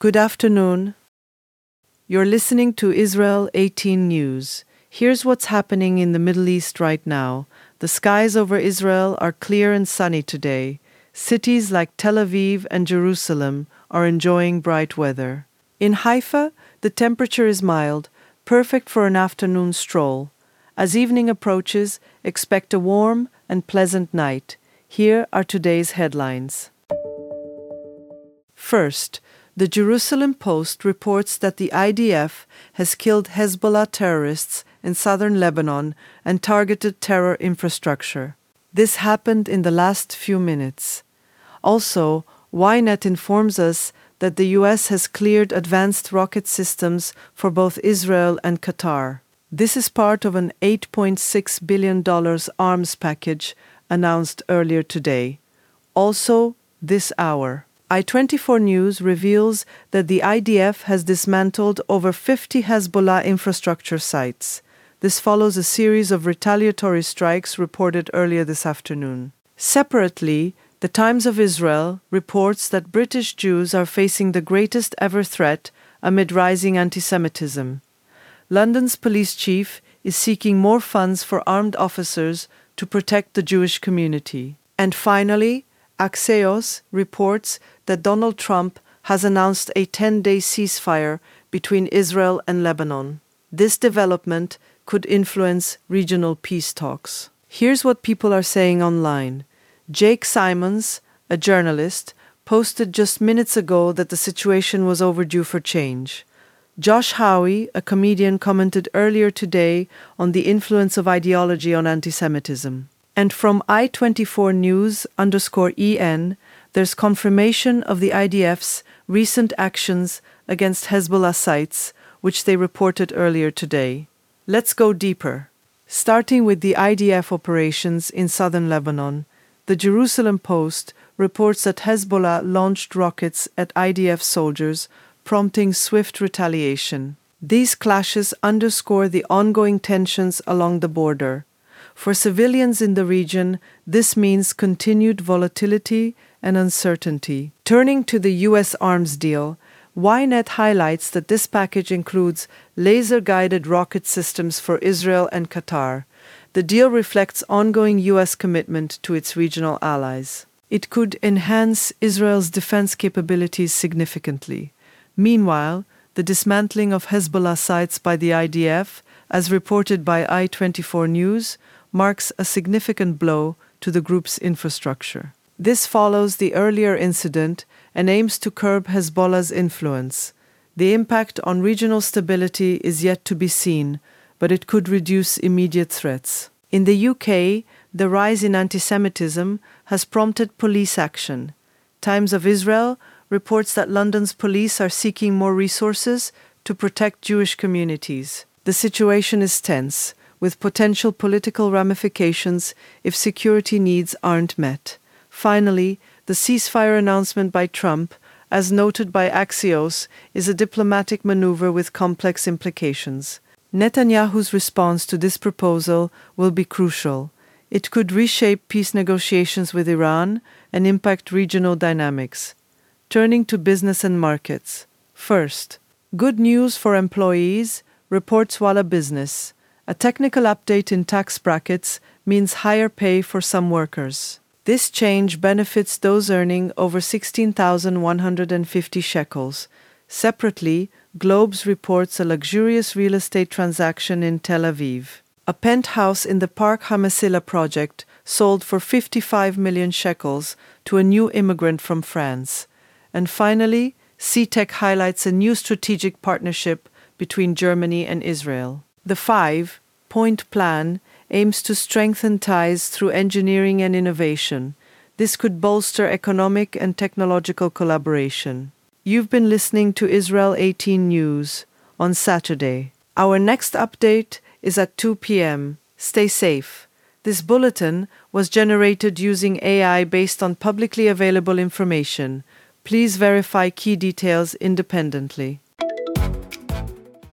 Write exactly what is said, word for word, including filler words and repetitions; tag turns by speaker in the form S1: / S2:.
S1: Good afternoon. You're listening to Israel eighteen News. Here's what's happening in the Middle East right now. The skies over Israel are clear and sunny today. Cities like Tel Aviv and Jerusalem are enjoying bright weather. In Haifa, the temperature is mild, perfect for an afternoon stroll. As evening approaches, expect a warm and pleasant night. Here are today's headlines. First, the Jerusalem Post reports that the I D F has killed Hezbollah terrorists in southern Lebanon and targeted terror infrastructure. This happened in the last few minutes. Also, Ynet informs us that the U S has cleared advanced rocket systems for both Israel and Qatar. This is part of an eight point six billion dollars arms package announced earlier today. Also, this hour, I twenty-four News reveals that the I D F has dismantled over fifty Hezbollah infrastructure sites. This follows a series of retaliatory strikes reported earlier this afternoon. Separately, The Times of Israel reports that British Jews are facing the greatest ever threat amid rising anti-Semitism. London's police chief is seeking more funds for armed officers to protect the Jewish community. And finally, Axios reports that Donald Trump has announced a ten-day ceasefire between Israel and Lebanon. This development could influence regional peace talks. Here's what people are saying online. Jake Simons, a journalist, posted just minutes ago that the situation was overdue for change. Josh Howie, a comedian, commented earlier today on the influence of ideology on anti-Semitism. And from I twenty-four News underscore En, there's confirmation of the I D F's recent actions against Hezbollah sites, which they reported earlier today. Let's go deeper. Starting with the I D F operations in southern Lebanon, the Jerusalem Post reports that Hezbollah launched rockets at I D F soldiers, prompting swift retaliation. These clashes underscore the ongoing tensions along the border. For civilians in the region, this means continued volatility and uncertainty. Turning to the U S arms deal, Ynet highlights that this package includes laser-guided rocket systems for Israel and Qatar. The deal reflects ongoing U S commitment to its regional allies. It could enhance Israel's defense capabilities significantly. Meanwhile, the dismantling of Hezbollah sites by the I D F, as reported by I twenty-four News, marks a significant blow to the group's infrastructure. This follows the earlier incident and aims to curb Hezbollah's influence. The impact on regional stability is yet to be seen, but it could reduce immediate threats. In the U K, the rise in anti-Semitism has prompted police action. Times of Israel reports that London's police are seeking more resources to protect Jewish communities. The situation is tense, with potential political ramifications if security needs aren't met. Finally, the ceasefire announcement by Trump, as noted by Axios, is a diplomatic maneuver with complex implications. Netanyahu's response to this proposal will be crucial. It could reshape peace negotiations with Iran and impact regional dynamics. Turning to business and markets. First, good news for employees, reports Walla Business. A technical update in tax brackets means higher pay for some workers. This change benefits those earning over sixteen thousand one hundred fifty shekels. Separately, Globes reports a luxurious real estate transaction in Tel Aviv. A penthouse in the Park HaMesila project sold for fifty-five million shekels to a new immigrant from France. And finally, C TEC highlights a new strategic partnership between Germany and Israel. The five-point plan aims to strengthen ties through engineering and innovation. This could bolster economic and technological collaboration. You've been listening to Israel eighteen News on Saturday. Our next update is at two p.m. Stay safe. This bulletin was generated using A I based on publicly available information. Please verify key details independently.